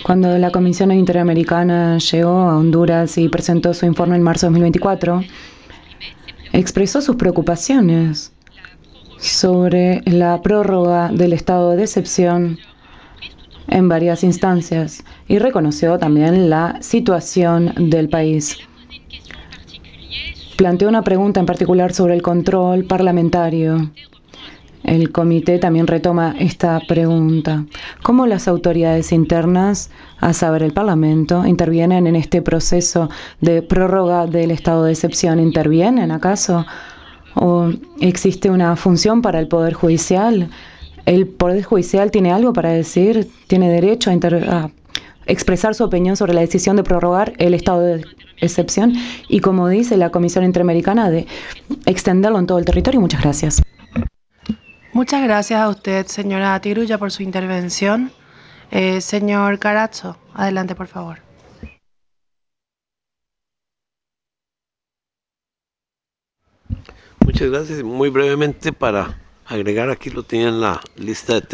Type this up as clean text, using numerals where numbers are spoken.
Cuando la Comisión Interamericana llegó a Honduras y presentó su informe en marzo de 2024, expresó sus preocupaciones sobre la prórroga del estado de excepción en varias instancias y reconoció también la situación del país. Planteó una pregunta en particular sobre el control parlamentario. El comité también retoma esta pregunta. ¿Cómo las autoridades internas, a saber el Parlamento, intervienen en este proceso de prórroga del estado de excepción? ¿Intervienen acaso? ¿O existe una función para el Poder Judicial? ¿El Poder Judicial tiene algo para decir? ¿Tiene derecho a expresar su opinión sobre la decisión de prorrogar el estado de excepción? Y como dice la Comisión Interamericana, de extenderlo en todo el territorio. Muchas gracias. Muchas gracias a usted, señora Tirulla, por su intervención. Señor Carazo, adelante, por favor. Muchas gracias. Muy brevemente, para agregar, aquí lo tenía en la lista de temas.